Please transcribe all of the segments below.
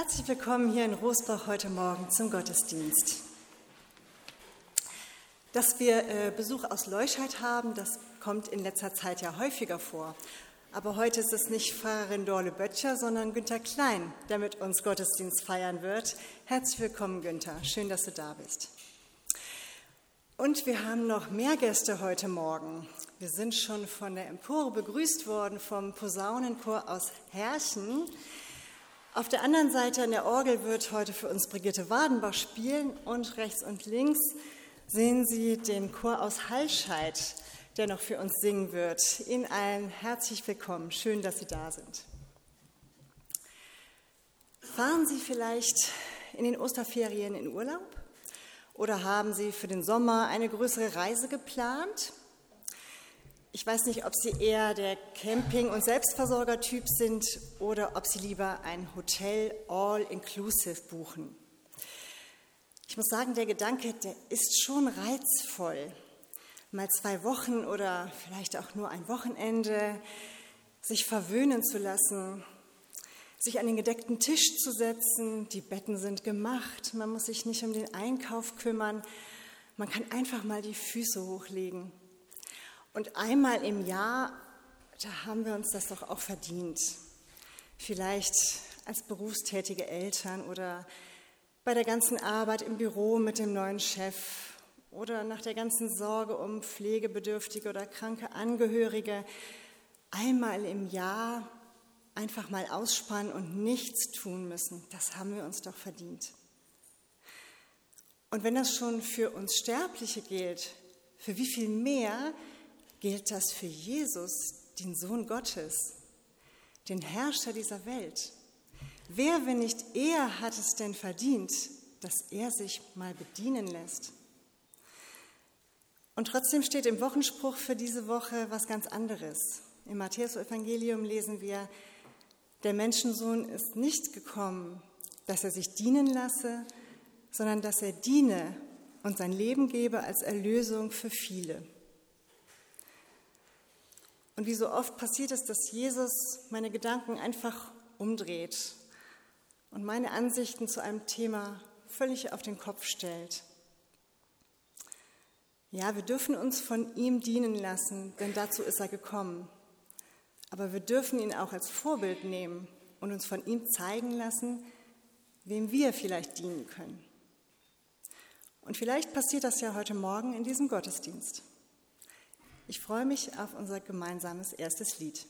Herzlich willkommen hier in Rosbach heute Morgen zum Gottesdienst. Dass wir Besuch aus Leuscheid haben, das kommt in letzter Zeit ja häufiger vor. Aber heute ist es nicht Pfarrerin Dorle Böttcher, sondern Günther Klein, der mit uns Gottesdienst feiern wird. Herzlich willkommen, Günther. Schön, dass du da bist. Und wir haben noch mehr Gäste heute Morgen. Wir sind schon von der Empore begrüßt worden vom Posaunenchor aus Herchen. Auf der anderen Seite an der Orgel wird heute für uns Brigitte Wadenbach spielen und rechts und links sehen Sie den Chor aus Hallscheid, der noch für uns singen wird. Ihnen allen herzlich willkommen. Schön, dass Sie da sind. Fahren Sie vielleicht in den Osterferien in Urlaub? Oder haben Sie für den Sommer eine größere Reise geplant? Ich weiß nicht, ob Sie eher der Camping- und Selbstversorger-Typ sind oder ob Sie lieber ein Hotel all-inclusive buchen. Ich muss sagen, der Gedanke, der ist schon reizvoll. Mal 2 Wochen oder vielleicht auch nur ein Wochenende, sich verwöhnen zu lassen, sich an den gedeckten Tisch zu setzen, die Betten sind gemacht, man muss sich nicht um den Einkauf kümmern, man kann einfach mal die Füße hochlegen. Und einmal im Jahr, da haben wir uns das doch auch verdient. Vielleicht als berufstätige Eltern oder bei der ganzen Arbeit im Büro mit dem neuen Chef oder nach der ganzen Sorge um pflegebedürftige oder kranke Angehörige. Einmal im Jahr einfach mal ausspannen und nichts tun müssen, das haben wir uns doch verdient. Und wenn das schon für uns Sterbliche gilt, für wie viel mehr gilt das für Jesus, den Sohn Gottes, den Herrscher dieser Welt? Wer, wenn nicht er, hat es denn verdient, dass er sich mal bedienen lässt? Und trotzdem steht im Wochenspruch für diese Woche was ganz anderes. Im Matthäus-Evangelium lesen wir: Der Menschensohn ist nicht gekommen, dass er sich dienen lasse, sondern dass er diene und sein Leben gebe als Erlösung für viele. Und wie so oft passiert es, dass Jesus meine Gedanken einfach umdreht und meine Ansichten zu einem Thema völlig auf den Kopf stellt. Ja, wir dürfen uns von ihm dienen lassen, denn dazu ist er gekommen. Aber wir dürfen ihn auch als Vorbild nehmen und uns von ihm zeigen lassen, wem wir vielleicht dienen können. Und vielleicht passiert das ja heute Morgen in diesem Gottesdienst. Ich freue mich auf unser gemeinsames erstes Lied.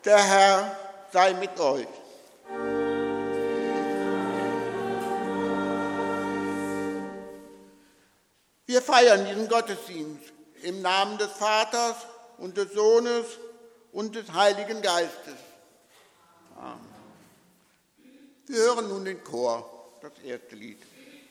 Der Herr sei mit euch. Wir feiern diesen Gottesdienst im Namen des Vaters und des Sohnes und des Heiligen Geistes. Amen. Wir hören nun den Chor, das erste Lied.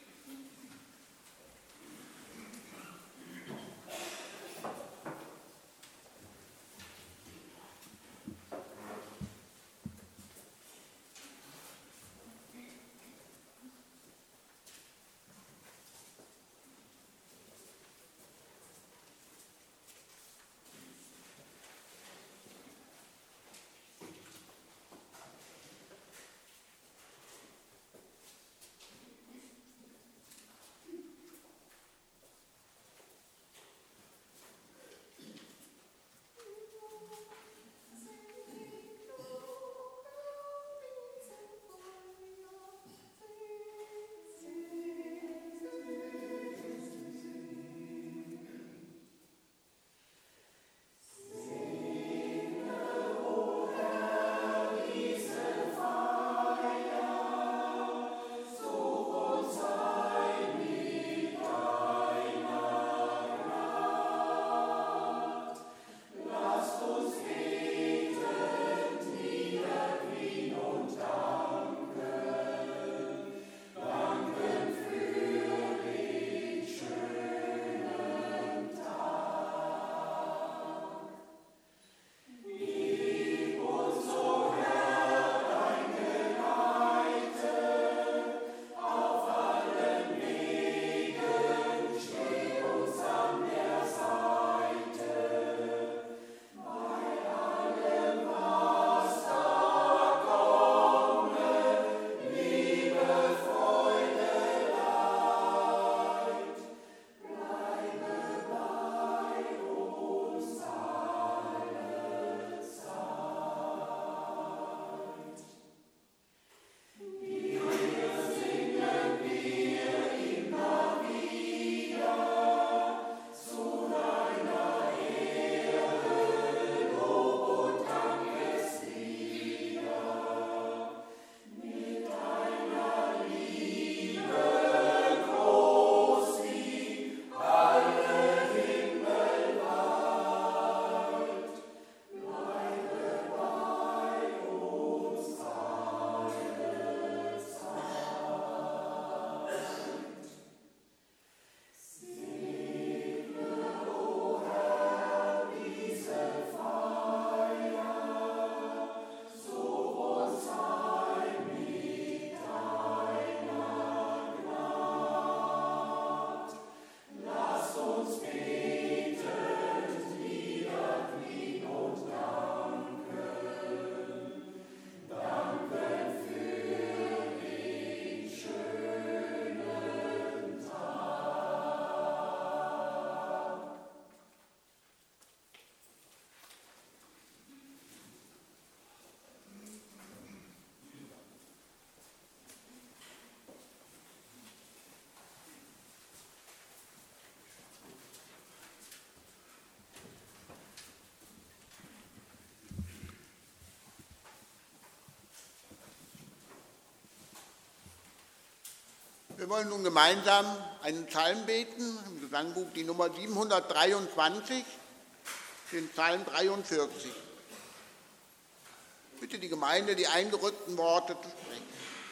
Wir wollen nun gemeinsam einen Psalm beten, im Gesangbuch die Nummer 723, den Psalm 43. Ich bitte die Gemeinde, die eingerückten Worte zu sprechen.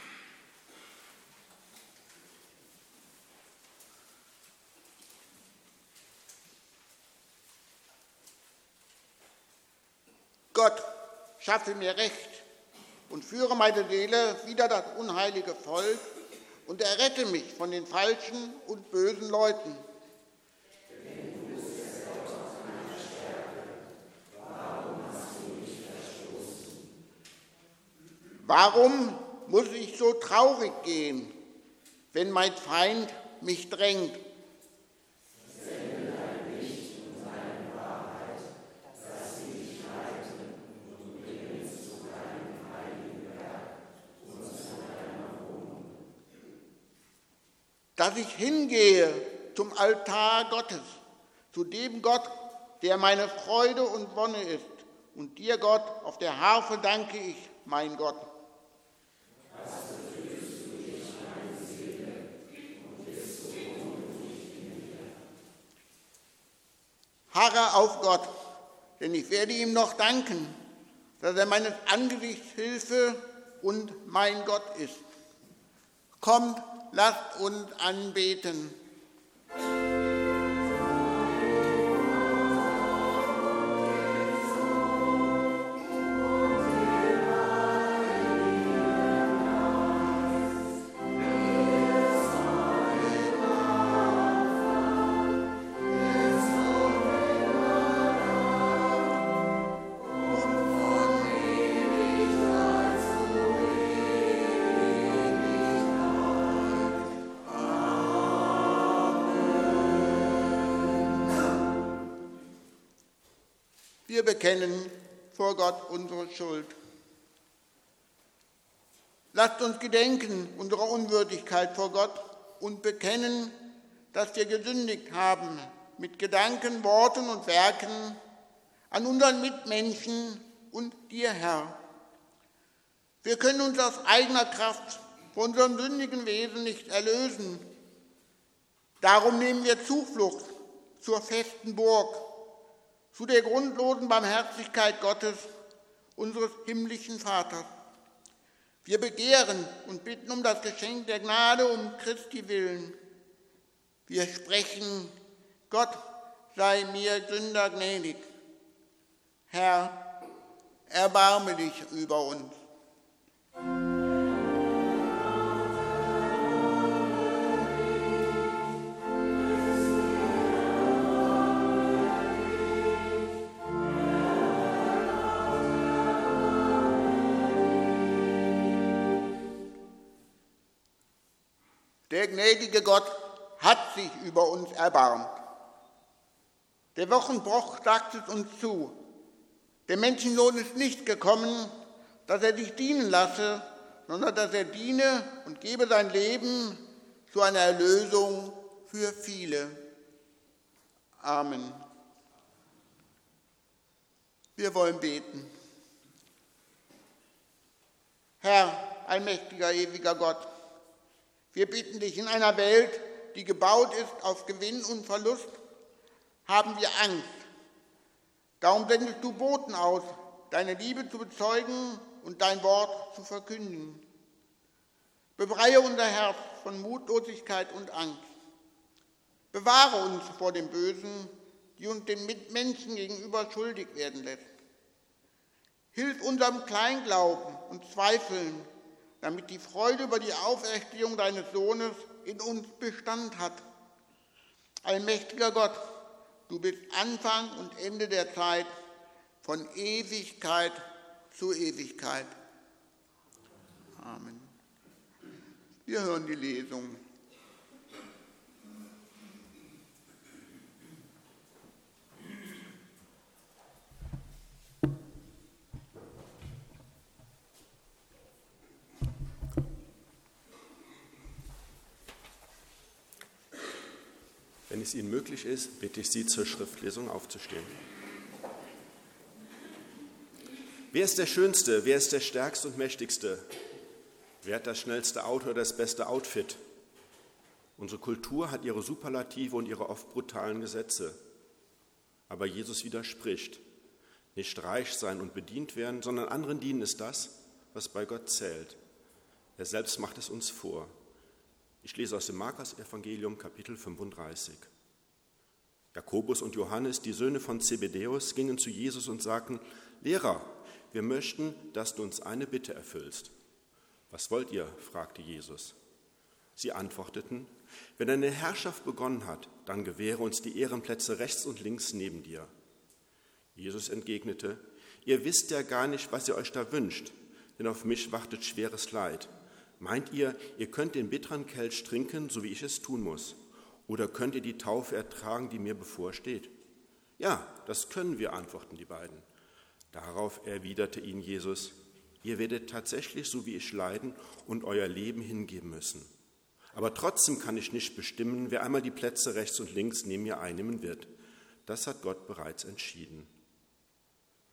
Gott, schaffe mir Recht und führe meine Seele wider das unheilige Volk und errette mich von den falschen und bösen Leuten. Denn du bist der Gott meiner Stärke. Warum hast du mich verstoßen? Warum muss ich so traurig gehen, wenn mein Feind mich drängt? Sende dein Licht und deine Wahrheit, dass sie dich leiten und bringen uns zu deinem heiligen Werk und zu deiner Wohnung. Dass ich hingehe zum Altar Gottes, zu dem Gott, der meine Freude und Wonne ist, Und dir, Gott, auf der Harfe danke ich, mein Gott. Harre auf Gott, denn ich werde ihm noch danken, dass er meines Angesichts Hilfe und mein Gott ist. Kommt, lasst uns anbeten. Wir bekennen vor Gott unsere Schuld. Lasst uns gedenken unserer Unwürdigkeit vor Gott und bekennen, dass wir gesündigt haben mit Gedanken, Worten und Werken an unseren Mitmenschen und dir, Herr. Wir können uns aus eigener Kraft von unserem sündigen Wesen nicht erlösen. Darum nehmen wir Zuflucht zur festen Burg, zu der grundlosen Barmherzigkeit Gottes, unseres himmlischen Vaters. Wir begehren und bitten um das Geschenk der Gnade um Christi willen. Wir sprechen, Gott sei mir Sünder gnädig. Herr, erbarme dich über uns. Der gnädige Gott hat sich über uns erbarmt. Der Wochenbruch sagt es uns zu. Der Menschensohn ist nicht gekommen, dass er dich dienen lasse, sondern dass er diene und gebe sein Leben zu einer Erlösung für viele. Amen. Wir wollen beten. Herr, allmächtiger, ewiger Gott, wir bitten dich, in einer Welt, die gebaut ist auf Gewinn und Verlust, haben wir Angst. Darum sendest du Boten aus, deine Liebe zu bezeugen und dein Wort zu verkünden. Befreie unser Herz von Mutlosigkeit und Angst. Bewahre uns vor dem Bösen, die uns den Mitmenschen gegenüber schuldig werden lässt. Hilf unserem Kleinglauben und Zweifeln, damit die Freude über die Auferstehung deines Sohnes in uns Bestand hat. Allmächtiger Gott, du bist Anfang und Ende der Zeit, von Ewigkeit zu Ewigkeit. Amen. Wir hören die Lesung. Wenn es Ihnen möglich ist, bitte ich Sie, zur Schriftlesung aufzustehen. Wer ist der Schönste? Wer ist der Stärkste und Mächtigste? Wer hat das schnellste Auto oder das beste Outfit? Unsere Kultur hat ihre Superlative und ihre oft brutalen Gesetze. Aber Jesus widerspricht. Nicht reich sein und bedient werden, sondern anderen dienen ist das, was bei Gott zählt. Er selbst macht es uns vor. Ich lese aus dem Markus-Evangelium, Kapitel 35. Jakobus und Johannes, die Söhne von Zebedäus, gingen zu Jesus und sagten: Lehrer, wir möchten, dass du uns eine Bitte erfüllst. Was wollt ihr? Fragte Jesus. Sie antworteten: Wenn deine Herrschaft begonnen hat, dann gewähre uns die Ehrenplätze rechts und links neben dir. Jesus entgegnete: Ihr wisst ja gar nicht, was ihr euch da wünscht, denn auf mich wartet schweres Leid. Meint ihr, ihr könnt den bitteren Kelch trinken, so wie ich es tun muss? Oder könnt ihr die Taufe ertragen, die mir bevorsteht? Ja, das können wir, antworteten die beiden. Darauf erwiderte ihnen Jesus: Ihr werdet tatsächlich so wie ich leiden und euer Leben hingeben müssen. Aber trotzdem kann ich nicht bestimmen, wer einmal die Plätze rechts und links neben mir einnehmen wird. Das hat Gott bereits entschieden.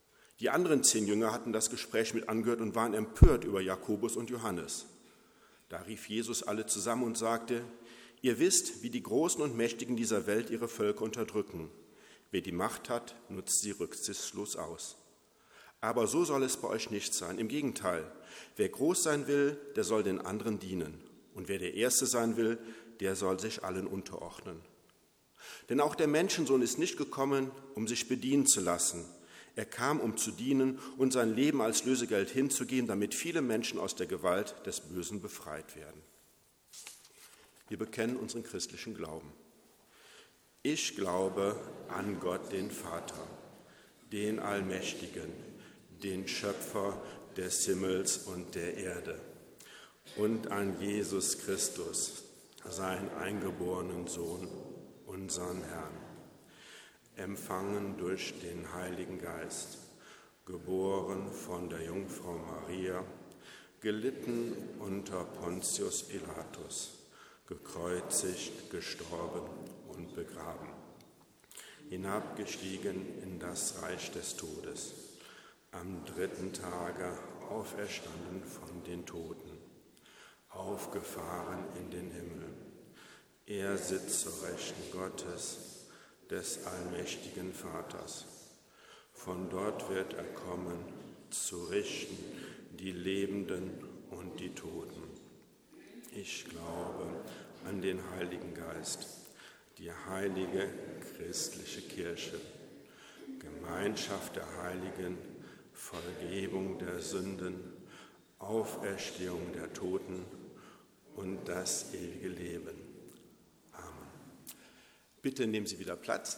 Die anderen 10 Jünger hatten das Gespräch mit angehört und waren empört über Jakobus und Johannes. Da rief Jesus alle zusammen und sagte: Ihr wisst, wie die Großen und Mächtigen dieser Welt ihre Völker unterdrücken. Wer die Macht hat, nutzt sie rücksichtslos aus. Aber so soll es bei euch nicht sein. Im Gegenteil, wer groß sein will, der soll den anderen dienen. Und wer der Erste sein will, der soll sich allen unterordnen. Denn auch der Menschensohn ist nicht gekommen, um sich bedienen zu lassen. Er kam, um zu dienen und sein Leben als Lösegeld hinzugeben, damit viele Menschen aus der Gewalt des Bösen befreit werden. Wir bekennen unseren christlichen Glauben. Ich glaube an Gott, den Vater, den Allmächtigen, den Schöpfer des Himmels und der Erde, und an Jesus Christus, seinen eingeborenen Sohn, unseren Herrn, empfangen durch den Heiligen Geist, geboren von der Jungfrau Maria, gelitten unter Pontius Pilatus, gekreuzigt, gestorben und begraben, hinabgestiegen in das Reich des Todes, am 3. Tage auferstanden von den Toten, aufgefahren in den Himmel. Er sitzt zur Rechten Gottes, des allmächtigen Vaters. Von dort wird er kommen, zu richten die Lebenden und die Toten. Ich glaube an den Heiligen Geist, die heilige christliche Kirche, Gemeinschaft der Heiligen, Vergebung der Sünden, Auferstehung der Toten und das ewige Leben. Amen. Bitte nehmen Sie wieder Platz.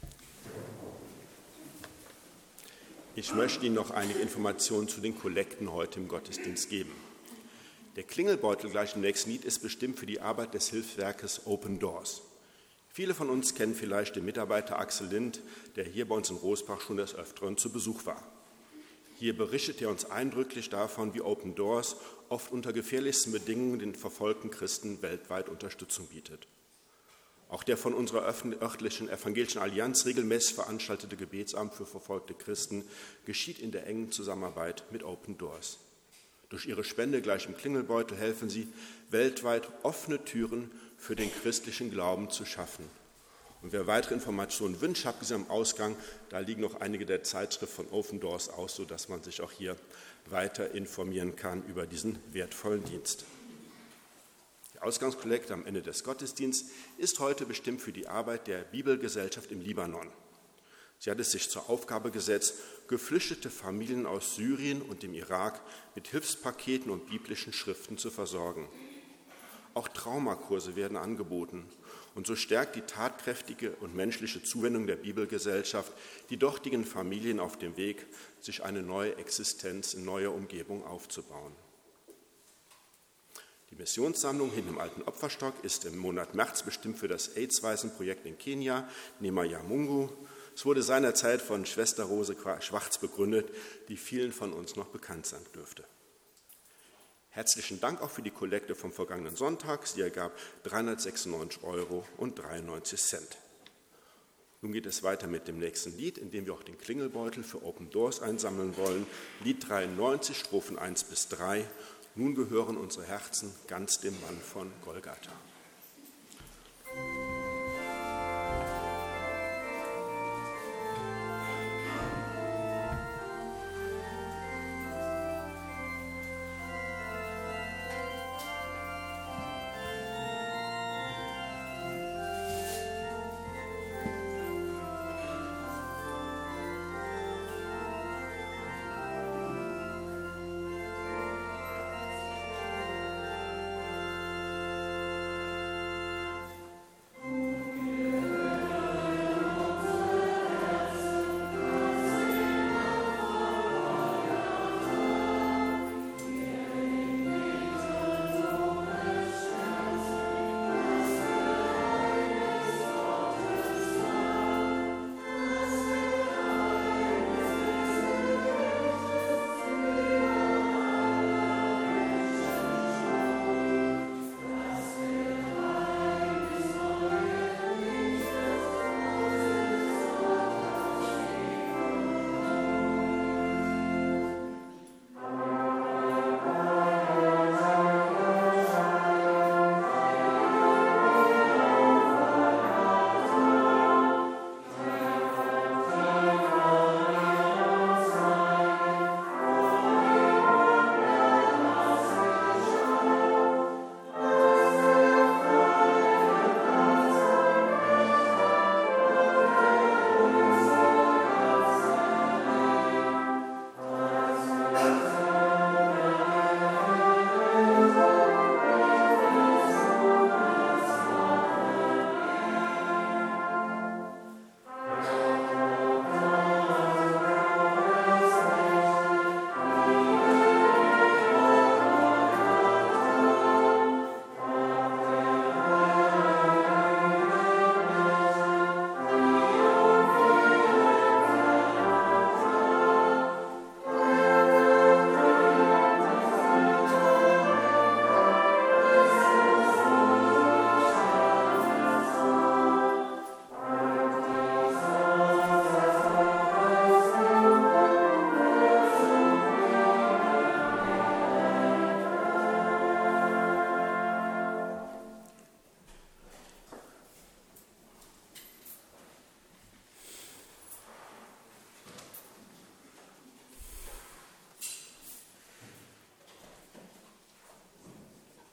Ich möchte Ihnen noch einige Informationen zu den Kollekten heute im Gottesdienst geben. Der Klingelbeutel gleich im nächsten Lied ist bestimmt für die Arbeit des Hilfswerkes Open Doors. Viele von uns kennen vielleicht den Mitarbeiter Axel Lind, der hier bei uns in Rosbach schon des Öfteren zu Besuch war. Hier berichtet er uns eindrücklich davon, wie Open Doors oft unter gefährlichsten Bedingungen den verfolgten Christen weltweit Unterstützung bietet. Auch der von unserer örtlichen Evangelischen Allianz regelmäßig veranstaltete Gebetsabend für verfolgte Christen geschieht in der engen Zusammenarbeit mit Open Doors. Durch ihre Spende gleich im Klingelbeutel helfen sie, weltweit offene Türen für den christlichen Glauben zu schaffen. Und wer weitere Informationen wünscht, habt ihr sie am Ausgang. Da liegen noch einige der Zeitschriften von Open Doors aus, sodass man sich auch hier weiter informieren kann über diesen wertvollen Dienst. Die Ausgangskollekte am Ende des Gottesdienstes ist heute bestimmt für die Arbeit der Bibelgesellschaft im Libanon. Sie hat es sich zur Aufgabe gesetzt, geflüchtete Familien aus Syrien und dem Irak mit Hilfspaketen und biblischen Schriften zu versorgen. Auch Traumakurse werden angeboten. Und so stärkt die tatkräftige und menschliche Zuwendung der Bibelgesellschaft die dortigen Familien auf dem Weg, sich eine neue Existenz in neuer Umgebung aufzubauen. Die Missionssammlung hinter dem alten Opferstock ist im Monat März bestimmt für das AIDS-Waisenprojekt in Kenia, Nema ya Mungu. Es wurde seinerzeit von Schwester Rose Schwarz begründet, die vielen von uns noch bekannt sein dürfte. Herzlichen Dank auch für die Kollekte vom vergangenen Sonntag. Sie ergab 396,93 €. Nun geht es weiter mit dem nächsten Lied, in dem wir auch den Klingelbeutel für Open Doors einsammeln wollen. Lied 93, Strophen 1 bis 3. Nun gehören unsere Herzen ganz dem Mann von Golgatha.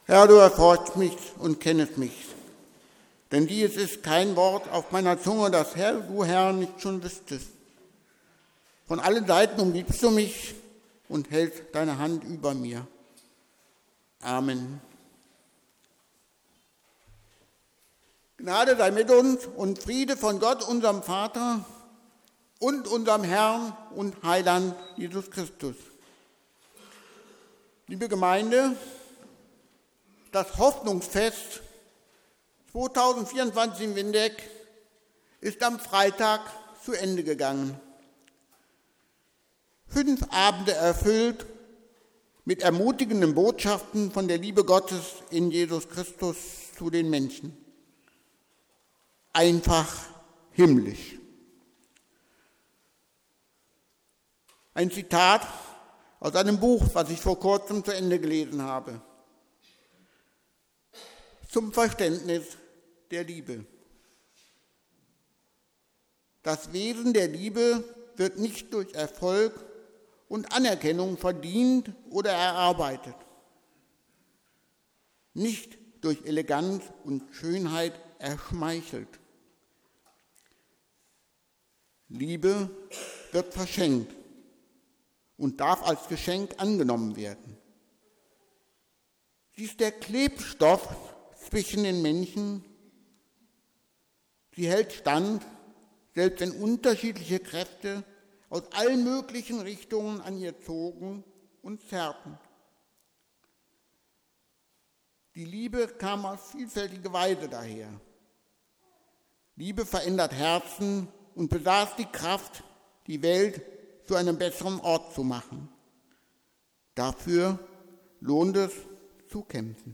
Herr, du erforscht mich und kennest mich. Denn dies ist kein Wort auf meiner Zunge, das du, Herr, nicht schon wüsstest. Von allen Seiten umgibst du mich und hältst deine Hand über mir. Amen. Gnade sei mit uns und Friede von Gott, unserem Vater und unserem Herrn und Heiland Jesus Christus. Liebe Gemeinde, das Hoffnungsfest 2024 in Windeck ist am Freitag zu Ende gegangen. 5 Abende erfüllt mit ermutigenden Botschaften von der Liebe Gottes in Jesus Christus zu den Menschen. Einfach himmlisch. Ein Zitat aus einem Buch, was ich vor kurzem zu Ende gelesen habe. Zum Verständnis der Liebe. Das Wesen der Liebe wird nicht durch Erfolg und Anerkennung verdient oder erarbeitet. Nicht durch Eleganz und Schönheit erschmeichelt. Liebe wird verschenkt und darf als Geschenk angenommen werden. Sie ist der Klebstoff zwischen den Menschen. Sie hält stand, selbst wenn unterschiedliche Kräfte aus allen möglichen Richtungen an ihr zogen und zerrten. Die Liebe kam auf vielfältige Weise daher. Liebe verändert Herzen und besaß die Kraft, die Welt zu einem besseren Ort zu machen. Dafür lohnt es zu kämpfen.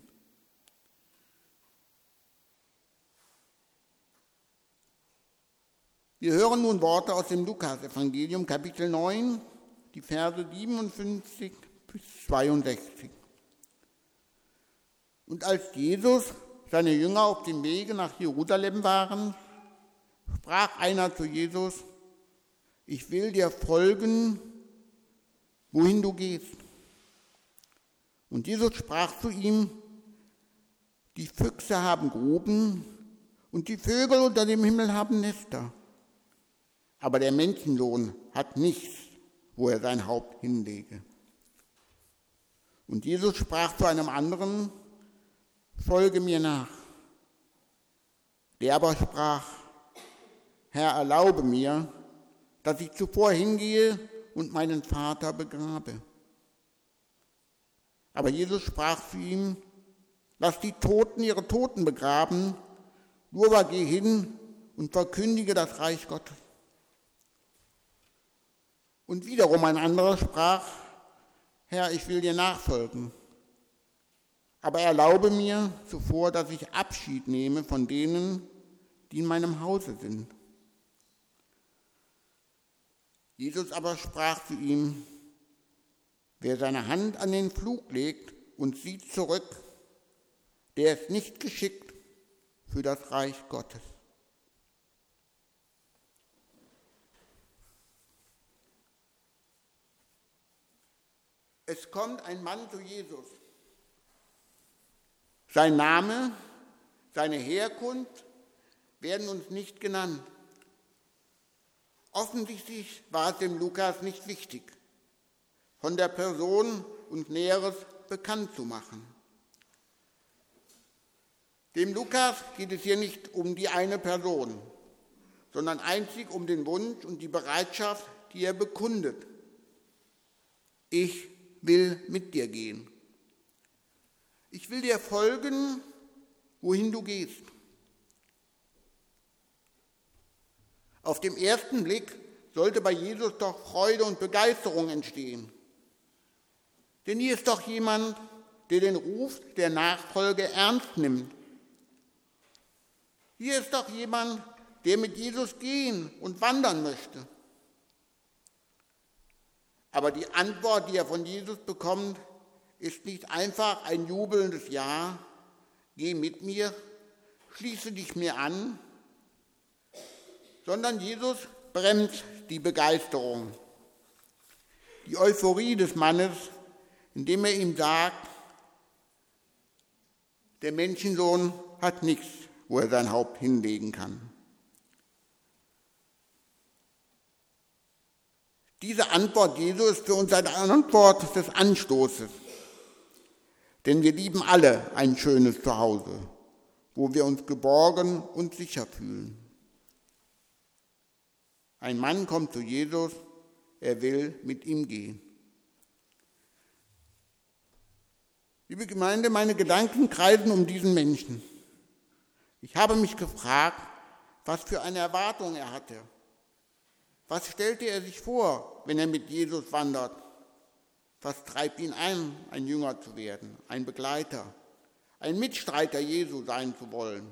Wir hören nun Worte aus dem Lukas-Evangelium, Kapitel 9, die Verse 57 bis 62. Und als Jesus, seine Jünger auf dem Wege nach Jerusalem waren, sprach einer zu Jesus: Ich will dir folgen, wohin du gehst. Und Jesus sprach zu ihm: Die Füchse haben Gruben und die Vögel unter dem Himmel haben Nester. Aber der Menschensohn hat nichts, wo er sein Haupt hinlege. Und Jesus sprach zu einem anderen: Folge mir nach. Der aber sprach: Herr, erlaube mir, dass ich zuvor hingehe und meinen Vater begrabe. Aber Jesus sprach zu ihm: Lass die Toten ihre Toten begraben, du aber geh hin und verkündige das Reich Gottes. Und wiederum ein anderer sprach: Herr, ich will dir nachfolgen, aber erlaube mir zuvor, dass ich Abschied nehme von denen, die in meinem Hause sind. Jesus aber sprach zu ihm: Wer seine Hand an den Pflug legt und sieht zurück, der ist nicht geschickt für das Reich Gottes. Es kommt ein Mann zu Jesus. Sein Name, seine Herkunft werden uns nicht genannt. Offensichtlich war es dem Lukas nicht wichtig, von der Person und Näheres bekannt zu machen. Dem Lukas geht es hier nicht um die eine Person, sondern einzig um den Wunsch und die Bereitschaft, die er bekundet. Ich will mit dir gehen. Ich will dir folgen, wohin du gehst. Auf den ersten Blick sollte bei Jesus doch Freude und Begeisterung entstehen. Denn hier ist doch jemand, der den Ruf der Nachfolge ernst nimmt. Hier ist doch jemand, der mit Jesus gehen und wandern möchte. Aber die Antwort, die er von Jesus bekommt, ist nicht einfach ein jubelndes Ja, geh mit mir, schließe dich mir an, sondern Jesus bremst die Begeisterung, die Euphorie des Mannes, indem er ihm sagt: Der Menschensohn hat nichts, wo er sein Haupt hinlegen kann. Diese Antwort Jesu ist für uns eine Antwort des Anstoßes. Denn wir lieben alle ein schönes Zuhause, wo wir uns geborgen und sicher fühlen. Ein Mann kommt zu Jesus, er will mit ihm gehen. Liebe Gemeinde, meine Gedanken kreisen um diesen Menschen. Ich habe mich gefragt, was für eine Erwartung er hatte. Was stellte er sich vor, wenn er mit Jesus wandert? Was treibt ihn an, ein Jünger zu werden, ein Begleiter, ein Mitstreiter Jesu sein zu wollen?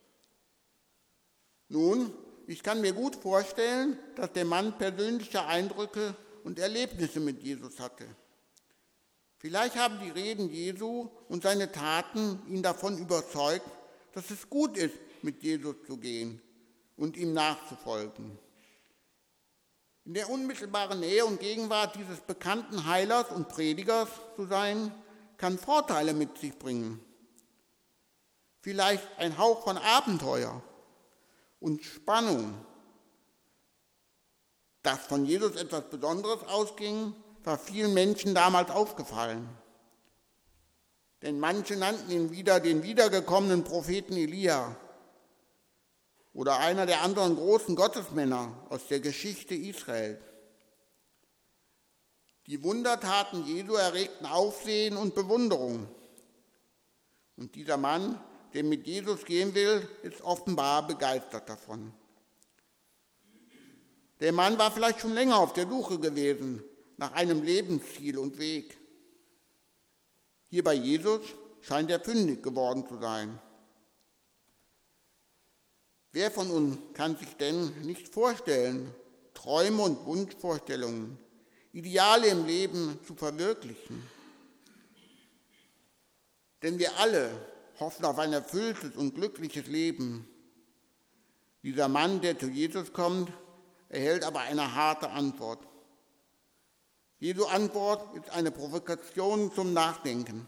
Nun, ich kann mir gut vorstellen, dass der Mann persönliche Eindrücke und Erlebnisse mit Jesus hatte. Vielleicht haben die Reden Jesu und seine Taten ihn davon überzeugt, dass es gut ist, mit Jesus zu gehen und ihm nachzufolgen. In der unmittelbaren Nähe und Gegenwart dieses bekannten Heilers und Predigers zu sein, kann Vorteile mit sich bringen. Vielleicht ein Hauch von Abenteuer und Spannung. Dass von Jesus etwas Besonderes ausging, war vielen Menschen damals aufgefallen. Denn manche nannten ihn wieder den wiedergekommenen Propheten Elia oder einer der anderen großen Gottesmänner aus der Geschichte Israels. Die Wundertaten Jesu erregten Aufsehen und Bewunderung. Und dieser Mann, der mit Jesus gehen will, ist offenbar begeistert davon. Der Mann war vielleicht schon länger auf der Suche gewesen nach einem Lebensziel und Weg. Hier bei Jesus scheint er fündig geworden zu sein. Wer von uns kann sich denn nicht vorstellen, Träume und Wunschvorstellungen, Ideale im Leben zu verwirklichen? Denn wir alle hoffen auf ein erfülltes und glückliches Leben. Dieser Mann, der zu Jesus kommt, erhält aber eine harte Antwort. Jesu Antwort ist eine Provokation zum Nachdenken.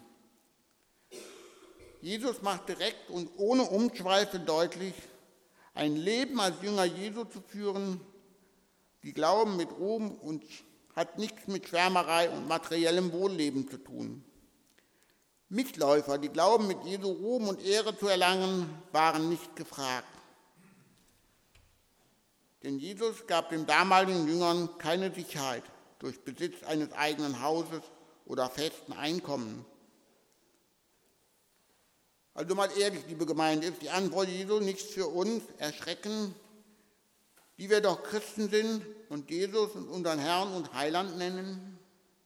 Jesus macht direkt und ohne Umschweife deutlich, ein Leben als Jünger Jesu zu führen, die glauben mit Ruhm und hat nichts mit Schwärmerei und materiellem Wohlleben zu tun. Mitläufer, die glauben, mit Jesu Ruhm und Ehre zu erlangen, waren nicht gefragt. Denn Jesus gab den damaligen Jüngern keine Sicherheit durch Besitz eines eigenen Hauses oder festen Einkommen. Also mal ehrlich, liebe Gemeinde, ist die Antwort Jesu nichts für uns erschreckend, die wir doch Christen sind und Jesus unseren Herrn und Heiland nennen?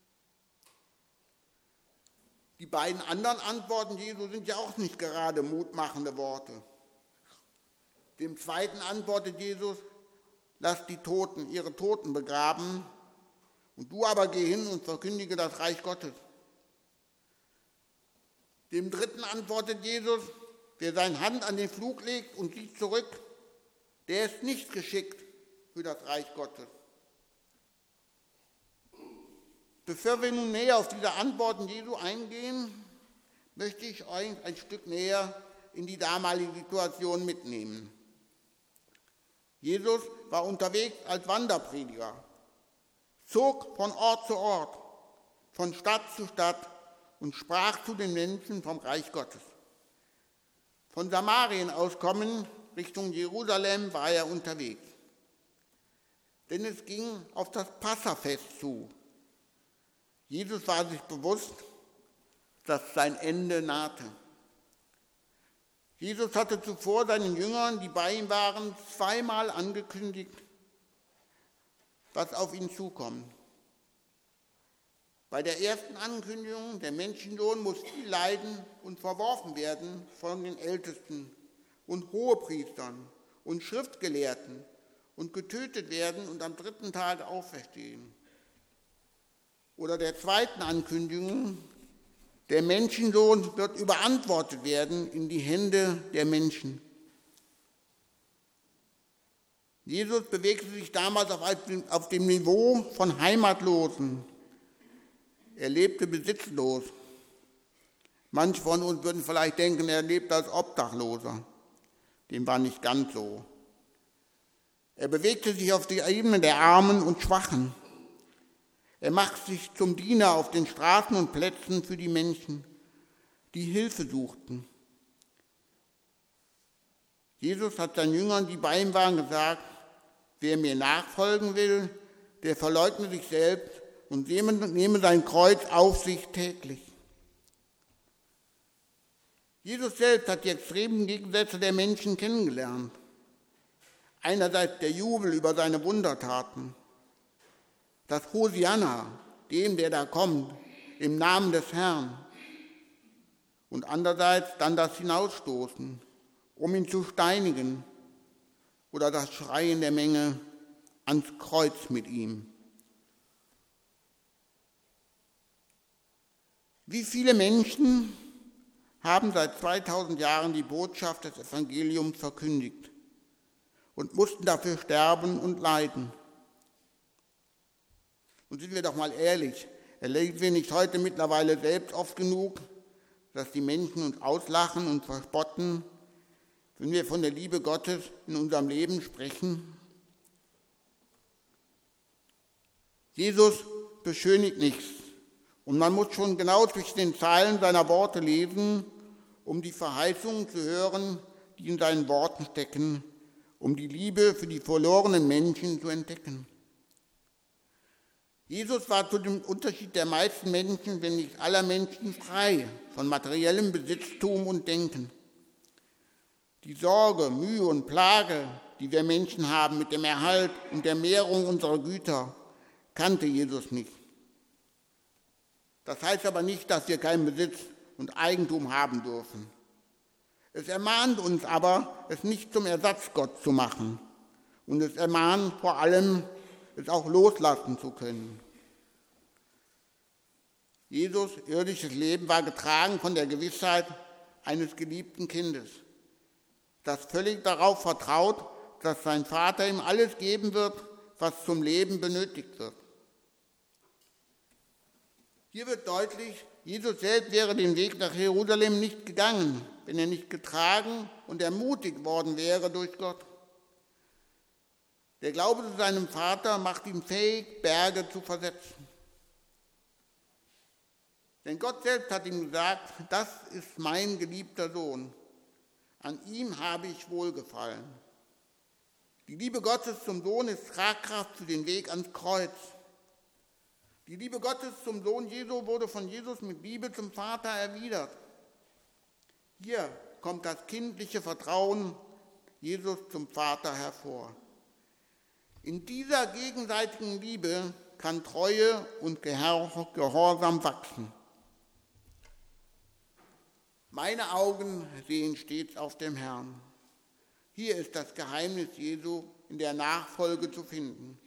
Die beiden anderen Antworten Jesu sind ja auch nicht gerade mutmachende Worte. Dem zweiten antwortet Jesus, lass die Toten ihre Toten begraben, und du aber geh hin und verkündige das Reich Gottes. Dem dritten antwortet Jesus, wer seine Hand an den Flug legt und sieht zurück, der ist nicht geschickt für das Reich Gottes. Bevor wir nun näher auf diese Antworten Jesu eingehen, möchte ich euch ein Stück näher in die damalige Situation mitnehmen. Jesus war unterwegs als Wanderprediger, zog von Ort zu Ort, von Stadt zu Stadt und sprach zu den Menschen vom Reich Gottes. Von Samarien aus kommend Richtung Jerusalem war er unterwegs. Denn es ging auf das Passafest zu. Jesus war sich bewusst, dass sein Ende nahte. Jesus hatte zuvor seinen Jüngern, die bei ihm waren, zweimal angekündigt, was auf ihn zukommt. Bei der ersten Ankündigung, der Menschensohn muss viel leiden und verworfen werden von den Ältesten und Hohepriestern und Schriftgelehrten und getötet werden und am dritten Tag auferstehen. Oder der zweiten Ankündigung, der Menschensohn wird überantwortet werden in die Hände der Menschen. Jesus bewegte sich damals auf dem Niveau von Heimatlosen. Er lebte besitzlos. Manche von uns würden vielleicht denken, er lebt als Obdachloser. Dem war nicht ganz so. Er bewegte sich auf die Ebene der Armen und Schwachen. Er macht sich zum Diener auf den Straßen und Plätzen für die Menschen, die Hilfe suchten. Jesus hat seinen Jüngern, die bei ihm waren, gesagt, wer mir nachfolgen will, der verleugne sich selbst und nehme sein Kreuz auf sich täglich. Jesus selbst hat die extremen Gegensätze der Menschen kennengelernt. Einerseits der Jubel über seine Wundertaten, das Hosianna, dem, der da kommt, im Namen des Herrn. Und andererseits dann das Hinausstoßen, um ihn zu steinigen, oder das Schreien der Menge ans Kreuz mit ihm. Wie viele Menschen haben seit 2000 Jahren die Botschaft des Evangeliums verkündigt und mussten dafür sterben und leiden. Und sind wir doch mal ehrlich, erleben wir nicht heute mittlerweile selbst oft genug, dass die Menschen uns auslachen und verspotten, wenn wir von der Liebe Gottes in unserem Leben sprechen? Jesus beschönigt nichts. Und man muss schon genau zwischen den Zeilen seiner Worte lesen, um die Verheißungen zu hören, die in seinen Worten stecken, um die Liebe für die verlorenen Menschen zu entdecken. Jesus war zu dem Unterschied der meisten Menschen, wenn nicht aller Menschen, frei von materiellem Besitztum und Denken. Die Sorge, Mühe und Plage, die wir Menschen haben mit dem Erhalt und der Mehrung unserer Güter, kannte Jesus nicht. Das heißt aber nicht, dass wir keinen Besitz und Eigentum haben dürfen. Es ermahnt uns aber, es nicht zum Ersatzgott zu machen. Und es ermahnt vor allem, es auch loslassen zu können. Jesus' irdisches Leben war getragen von der Gewissheit eines geliebten Kindes, das völlig darauf vertraut, dass sein Vater ihm alles geben wird, was zum Leben benötigt wird. Hier wird deutlich, Jesus selbst wäre den Weg nach Jerusalem nicht gegangen, wenn er nicht getragen und ermutigt worden wäre durch Gott. Der Glaube zu seinem Vater macht ihn fähig, Berge zu versetzen. Denn Gott selbst hat ihm gesagt, das ist mein geliebter Sohn, an ihm habe ich Wohlgefallen. Die Liebe Gottes zum Sohn ist Tragkraft für den Weg ans Kreuz. Die Liebe Gottes zum Sohn Jesu wurde von Jesus mit Liebe zum Vater erwidert. Hier kommt das kindliche Vertrauen Jesus zum Vater hervor. In dieser gegenseitigen Liebe kann Treue und Gehorsam wachsen. Meine Augen sehen stets auf dem Herrn. Hier ist das Geheimnis Jesu in der Nachfolge zu finden.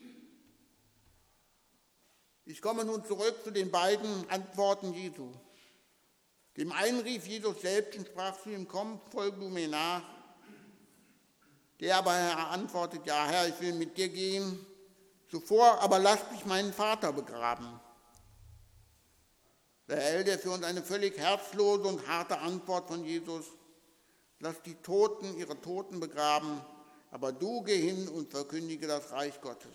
Ich komme nun zurück zu den beiden Antworten Jesu. Dem einen rief Jesus selbst und sprach zu ihm, komm, folge du mir nach. Der aber antwortet, ja Herr, ich will mit dir gehen, zuvor aber lass mich meinen Vater begraben. Da erhält er für uns eine völlig herzlose und harte Antwort von Jesus. Lass die Toten ihre Toten begraben, aber du geh hin und verkündige das Reich Gottes.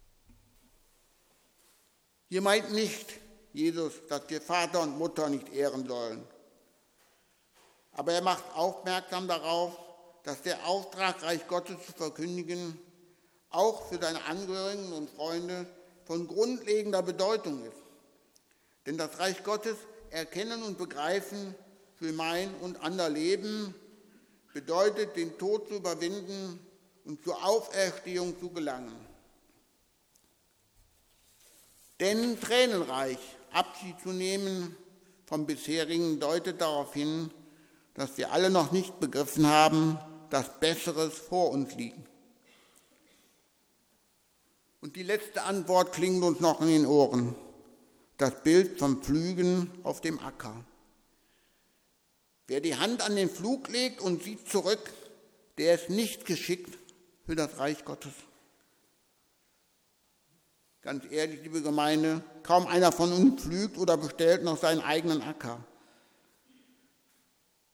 Hier meint nicht Jesus, dass wir Vater und Mutter nicht ehren sollen. Aber er macht aufmerksam darauf, dass der Auftrag, Reich Gottes zu verkündigen, auch für seine Angehörigen und Freunde von grundlegender Bedeutung ist. Denn das Reich Gottes erkennen und begreifen für mein und anderer Leben bedeutet, den Tod zu überwinden und zur Auferstehung zu gelangen. Denn tränenreich Abschied zu nehmen vom bisherigen deutet darauf hin, dass wir alle noch nicht begriffen haben, dass Besseres vor uns liegt. Und die letzte Antwort klingt uns noch in den Ohren. Das Bild vom Pflügen auf dem Acker. Wer die Hand an den Pflug legt und sieht zurück, der ist nicht geschickt für das Reich Gottes. Ganz ehrlich, liebe Gemeinde, kaum einer von uns pflügt oder bestellt noch seinen eigenen Acker.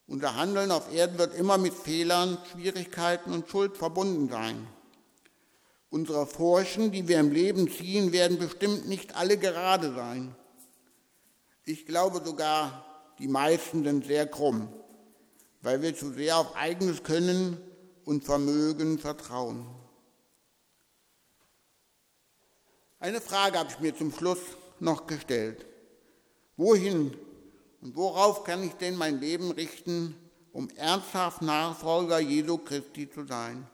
Unser Handeln auf Erden wird immer mit Fehlern, Schwierigkeiten und Schuld verbunden sein. Unsere Furchen, die wir im Leben ziehen, werden bestimmt nicht alle gerade sein. Ich glaube sogar, die meisten sind sehr krumm, weil wir zu sehr auf eigenes Können und Vermögen vertrauen. Eine Frage habe ich mir zum Schluss noch gestellt. Wohin und worauf kann ich denn mein Leben richten, um ernsthaft Nachfolger Jesu Christi zu sein?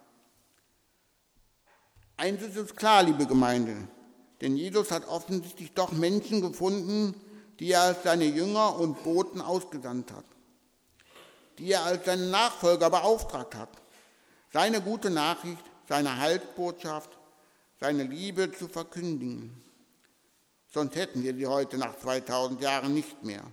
Eins ist uns klar, liebe Gemeinde, denn Jesus hat offensichtlich doch Menschen gefunden, die er als seine Jünger und Boten ausgesandt hat, die er als seine Nachfolger beauftragt hat, seine gute Nachricht, seine Heilsbotschaft, seine Liebe zu verkündigen. Sonst hätten wir sie heute nach 2000 Jahren nicht mehr.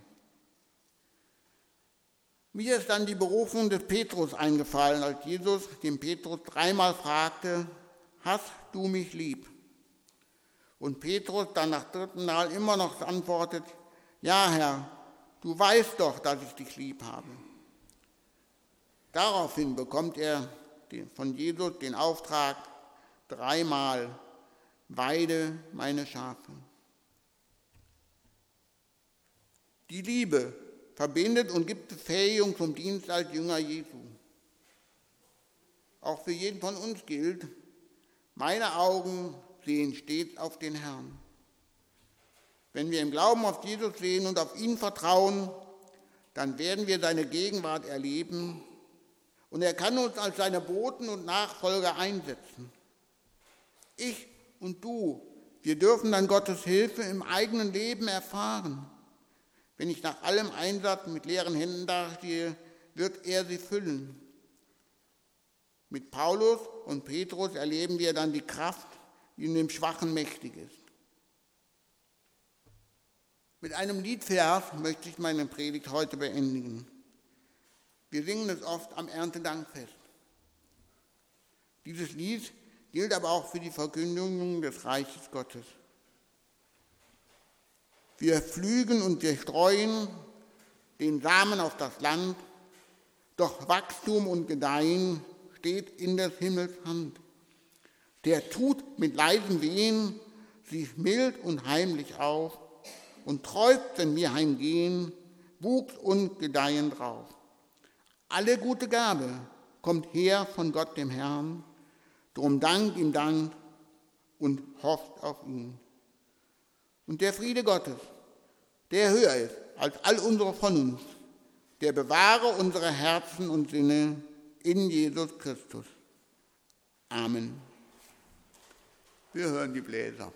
Mir ist dann die Berufung des Petrus eingefallen, als Jesus den Petrus 3-mal fragte: Hast du mich lieb? Und Petrus dann nach 3. Mal immer noch antwortet: Ja, Herr, du weißt doch, dass ich dich lieb habe. Daraufhin bekommt er von Jesus den Auftrag 3-mal: Weide meine Schafe. Die Liebe verbindet und gibt Befähigung zum Dienst als Jünger Jesu. Auch für jeden von uns gilt: Meine Augen sehen stets auf den Herrn. Wenn wir im Glauben auf Jesus sehen und auf ihn vertrauen, dann werden wir seine Gegenwart erleben und er kann uns als seine Boten und Nachfolger einsetzen. Ich und du, wir dürfen dann Gottes Hilfe im eigenen Leben erfahren. Wenn ich nach allem Einsatz mit leeren Händen dastehe, wird er sie füllen. Mit Paulus und Petrus erleben wir dann die Kraft, die in dem Schwachen mächtig ist. Mit einem Liedvers möchte ich meine Predigt heute beendigen. Wir singen es oft am Erntedankfest. Dieses Lied gilt aber auch für die Verkündigung des Reiches Gottes. Wir pflügen und wir streuen den Samen auf das Land, doch Wachstum und Gedeihen steht in des Himmels Hand. Der tut mit leisen Wehen sich mild und heimlich auf und träuft, wenn wir heimgehen, Wuchs und Gedeihen drauf. Alle gute Gabe kommt her von Gott dem Herrn, drum dankt ihm Dank und hofft auf ihn. Und der Friede Gottes, der höher ist als all unsere Vernunft, der bewahre unsere Herzen und Sinne in Jesus Christus. Amen. Wir hören die Bläser.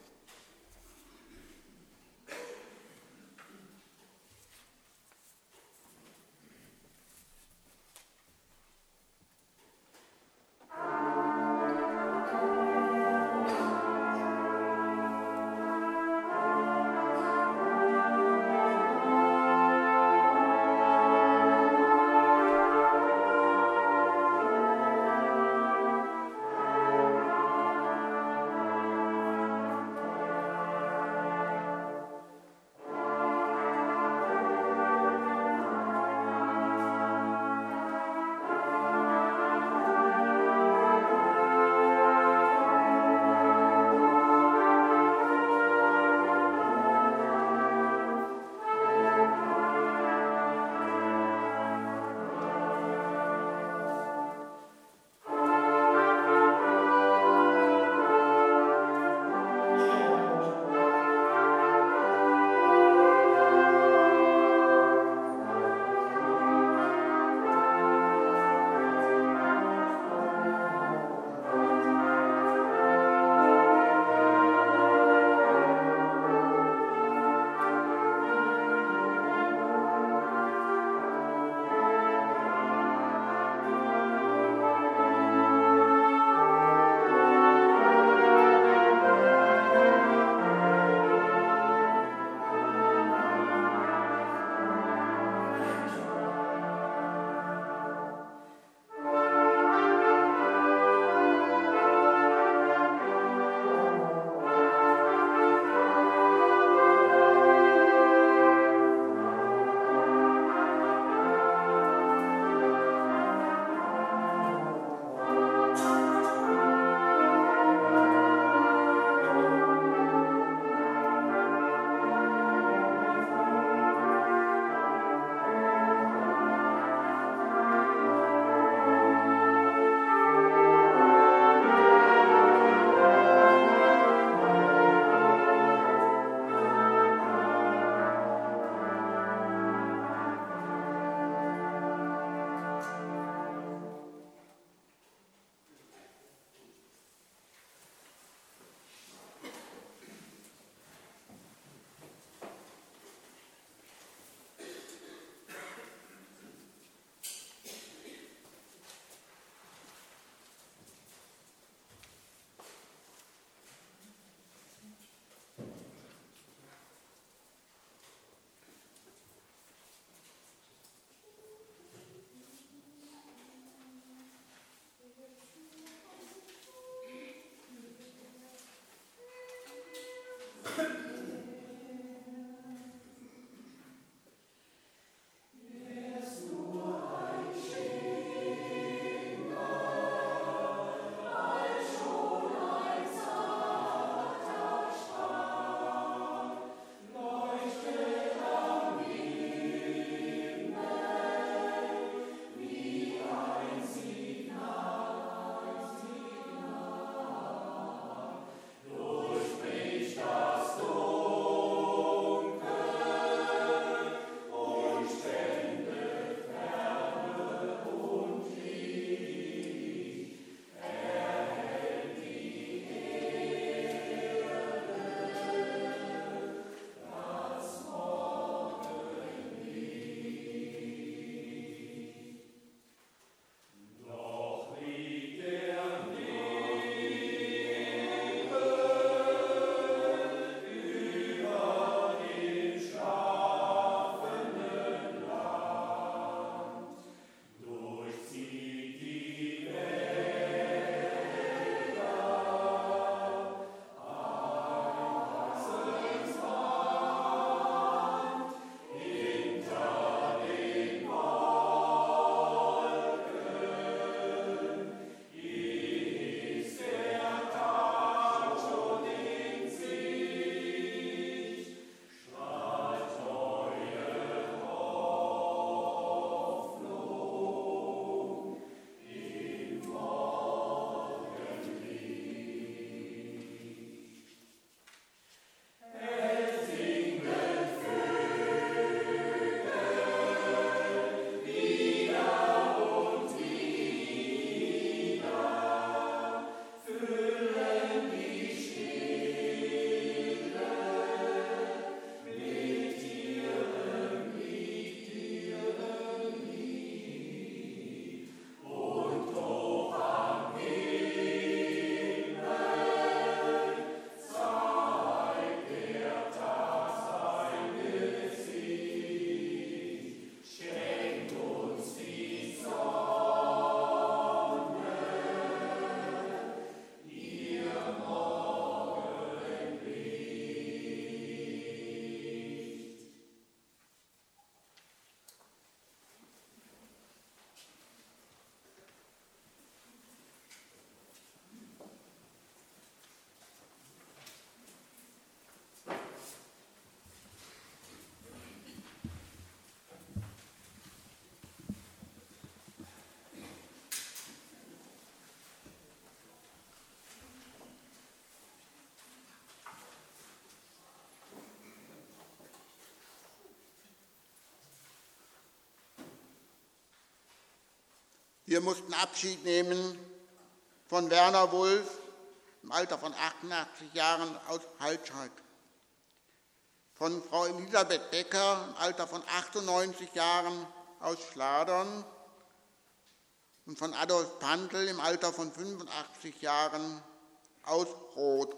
Wir mussten Abschied nehmen von Werner Wulff im Alter von 88 Jahren aus Haltscheid, von Frau Elisabeth Becker im Alter von 98 Jahren aus Schladern und von Adolf Pantl im Alter von 85 Jahren aus Roth.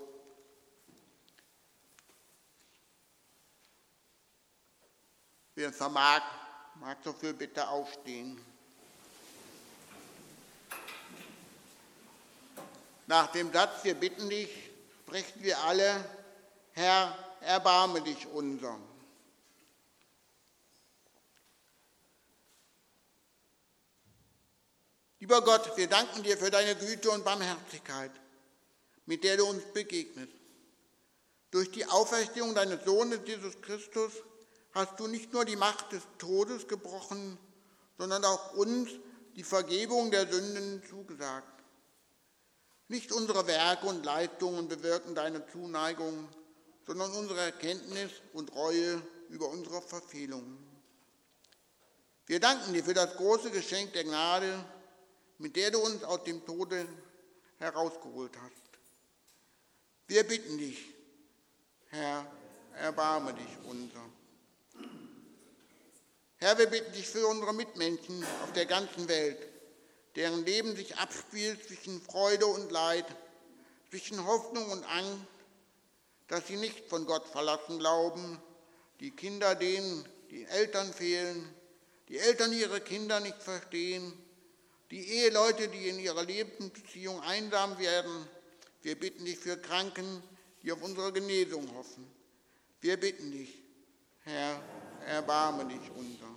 Wer es vermag, mag dafür bitte aufstehen. Nach dem Satz, wir bitten dich, sprechen wir alle, Herr, erbarme dich unser. Lieber Gott, wir danken dir für deine Güte und Barmherzigkeit, mit der du uns begegnest. Durch die Auferstehung deines Sohnes Jesus Christus hast du nicht nur die Macht des Todes gebrochen, sondern auch uns die Vergebung der Sünden zugesagt. Nicht unsere Werke und Leistungen bewirken deine Zuneigung, sondern unsere Erkenntnis und Reue über unsere Verfehlungen. Wir danken dir für das große Geschenk der Gnade, mit der du uns aus dem Tode herausgeholt hast. Wir bitten dich, Herr, erbarme dich unser. Herr, wir bitten dich für unsere Mitmenschen auf der ganzen Welt, deren Leben sich abspielt zwischen Freude und Leid, zwischen Hoffnung und Angst, dass sie nicht von Gott verlassen glauben, die Kinder, denen die Eltern fehlen, die Eltern ihre Kinder nicht verstehen, die Eheleute, die in ihrer Lebensbeziehung einsam werden. Wir bitten dich für Kranken, die auf unsere Genesung hoffen. Wir bitten dich, Herr, erbarme dich unser.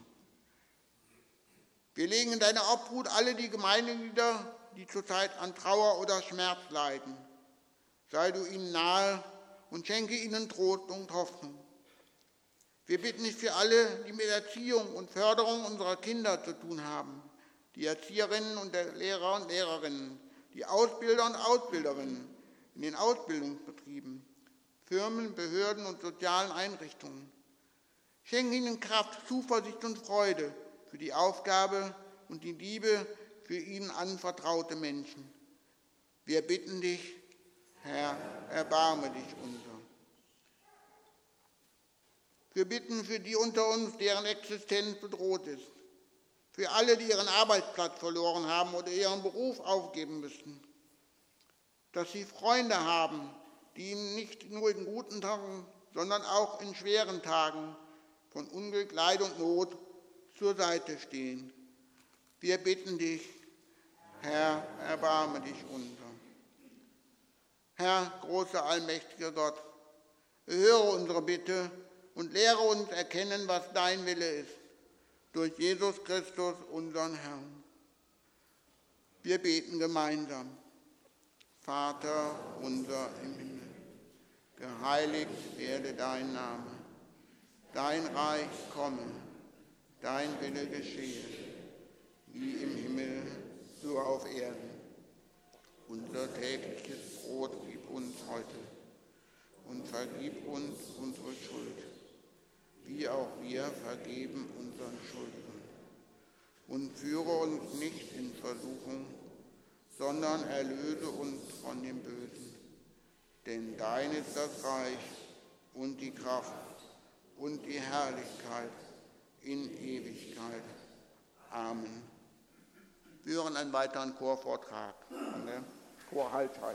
Wir legen in deine Obhut alle die Gemeindeglieder, die zurzeit an Trauer oder Schmerz leiden. Sei du ihnen nahe und schenke ihnen Trost und Hoffnung. Wir bitten dich für alle, die mit Erziehung und Förderung unserer Kinder zu tun haben, die Erzieherinnen und der Lehrer und Lehrerinnen, die Ausbilder und Ausbilderinnen in den Ausbildungsbetrieben, Firmen, Behörden und sozialen Einrichtungen. Schenke ihnen Kraft, Zuversicht und Freude für die Aufgabe und die Liebe für ihnen anvertraute Menschen. Wir bitten dich, Herr, erbarme dich unser. Wir bitten für die unter uns, deren Existenz bedroht ist, für alle, die ihren Arbeitsplatz verloren haben oder ihren Beruf aufgeben müssen, dass sie Freunde haben, die ihnen nicht nur in guten Tagen, sondern auch in schweren Tagen von Unglück, Leid und Not zur Seite stehen. Wir bitten dich, Herr, erbarme dich unser. Herr, großer, allmächtiger Gott, erhöre unsere Bitte und lehre uns erkennen, was dein Wille ist, durch Jesus Christus, unseren Herrn. Wir beten gemeinsam. Vater unser im Himmel, geheiligt werde dein Name, dein Reich komme, dein Wille geschehe, wie im Himmel, so auf Erden. Unser tägliches Brot gib uns heute und vergib uns unsere Schuld, wie auch wir vergeben unseren Schuldigern. Und führe uns nicht in Versuchung, sondern erlöse uns von dem Bösen. Denn dein ist das Reich und die Kraft und die Herrlichkeit in Ewigkeit. Amen. Wir hören einen weiteren Chorvortrag an der Chor Haltscheid.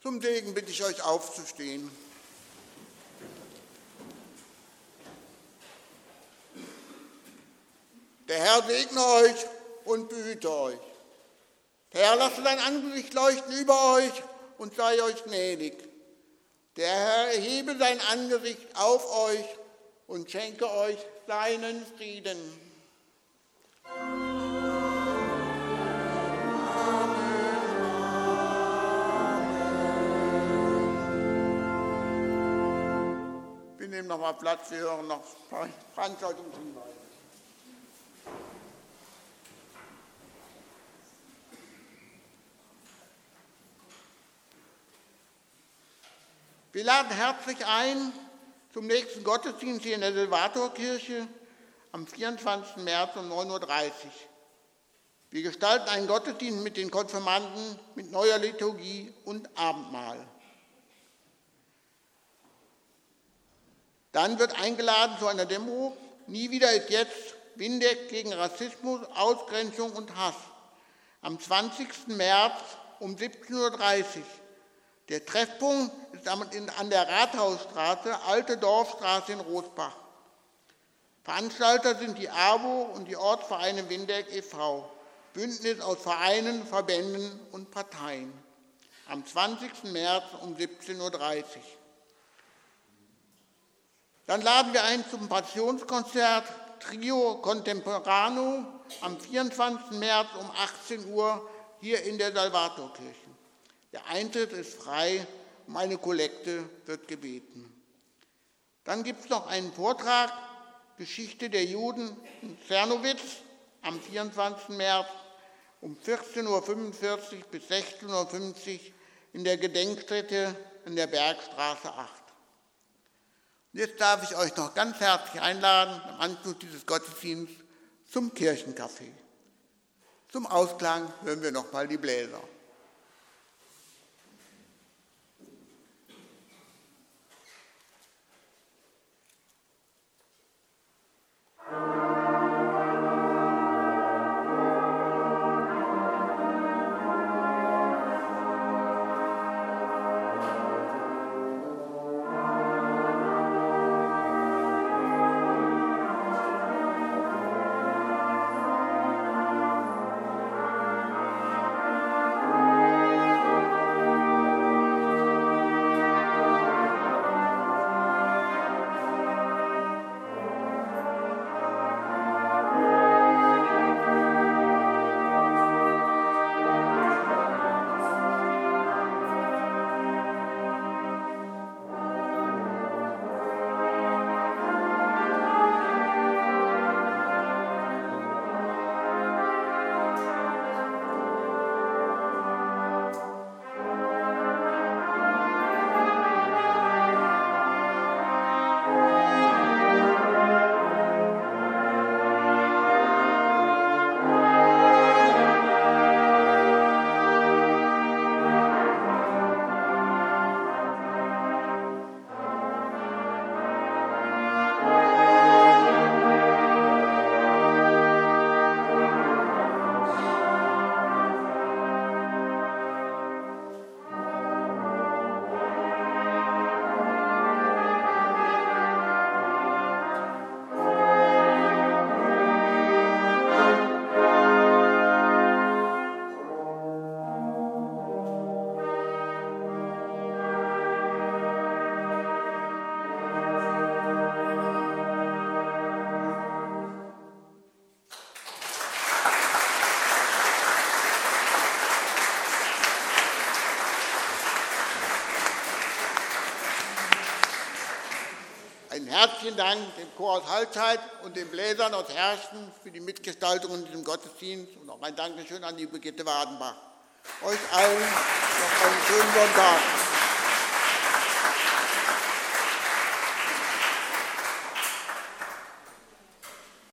Zum Segen bitte ich euch aufzustehen. Der Herr segne euch und behüte euch. Der Herr lasse sein Angesicht leuchten über euch und sei euch gnädig. Der Herr erhebe sein Angesicht auf euch und schenke euch seinen Frieden. Wir nehmen noch mal Platz, wir hören noch Veranstaltungshinweise. Wir laden herzlich ein zum nächsten Gottesdienst hier in der Salvatorkirche am 24. März um 9:30 Uhr. Wir gestalten einen Gottesdienst mit den Konfirmanden mit neuer Liturgie und Abendmahl. Dann wird eingeladen zu einer Demo Nie wieder ist jetzt, Windeck gegen Rassismus, Ausgrenzung und Hass am 20. März um 17:30 Uhr. Der Treffpunkt ist an der Rathausstraße, Alte Dorfstraße in Rosbach. Veranstalter sind die AWO und die Ortsvereine Windeck e.V., Bündnis aus Vereinen, Verbänden und Parteien, am 20. März um 17:30 Uhr. Dann laden wir ein zum Passionskonzert Trio Contemporano am 24. März um 18 Uhr hier in der Salvatorkirche. Der Eintritt ist frei, um eine Kollekte wird gebeten. Dann gibt es noch einen Vortrag, Geschichte der Juden in Czernowitz am 24. März um 14:45 Uhr bis 16:50 Uhr in der Gedenkstätte in der Bergstraße 8. Und jetzt darf ich euch noch ganz herzlich einladen, am Anschluss dieses Gottesdienstes zum Kirchencafé. Zum Ausklang hören wir noch mal die Bläser. Herzlichen Dank dem Chor aus Haltscheid und den Bläsern aus Herchten für die Mitgestaltung in diesem Gottesdienst und auch ein Dankeschön an die Brigitte Wadenbach. Euch allen noch einen schönen Sonntag.